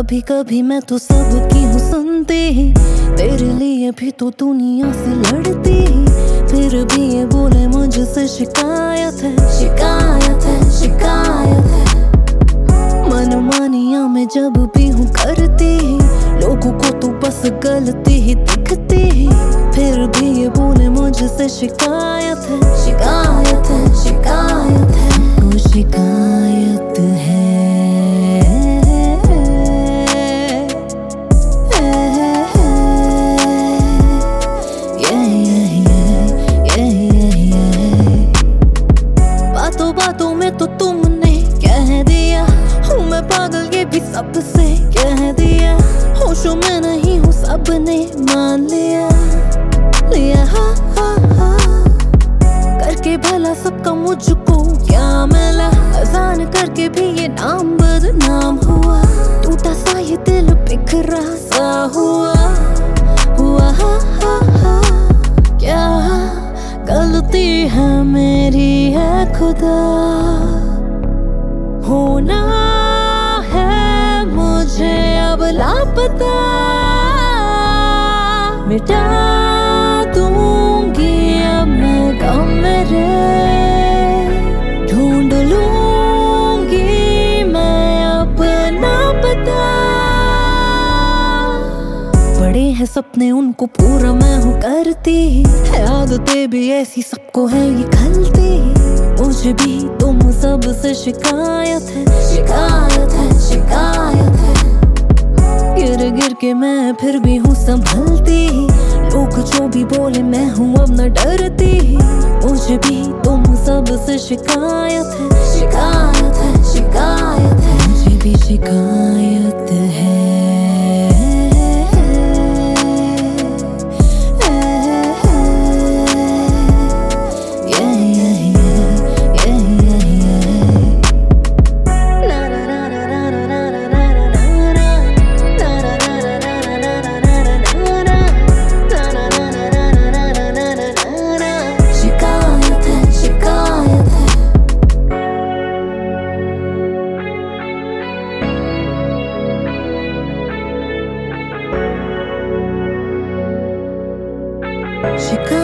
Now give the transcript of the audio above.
कभी कभी मैं तो सबकी हूँ सुनती, तेरे लिए भी तो दुनिया से लड़ती, फिर भी ये बोले मुझसे शिकायत है, शिकायत है, शिकायत है। मनमानियाँ मैं जब भी हूँ करती, लोगों को तो बस गलती ही दिखती, फिर भी ये बोले मुझसे शिकायत है, शिकायत है, शिकायत है, वो शिकायत है। बातों बातों में तो तुमने कह दिया हूँ मैं पागल, ये भी सबसे कह दिया, होशों में नहीं हूँ सबने मान लिया, लिया हा हा हा। करके भला सबका मुझको क्या मिला, अजान करके भी ये नाम बदनाम हुआ, टूटा सा ये दिल बिखरा सा हुआ, हुआ हा हा हा। क्या गलती है मेरी है खुदा, होना है मुझे अब लापता, मिटा दूंगी अब मैं गम मेरे, ढूंढ लूंगी मैं अपना पता। बड़े हैं सपने उनको पूरा मैं हूँ करती, है आदतें भी ऐसी सबको है ये खलती, मुझे भी तुम सबसे शिकायत है, शिकायत है, शिकायत है। गिर गिर के मैं फिर भी हूँ संभलती, लोग जो भी बोले मैं हूँ अब न डरती, मुझे भी तुम सबसे शिकायत है, शिकायत है, शिकायत है, मुझे भी शिकायत है। शिकायत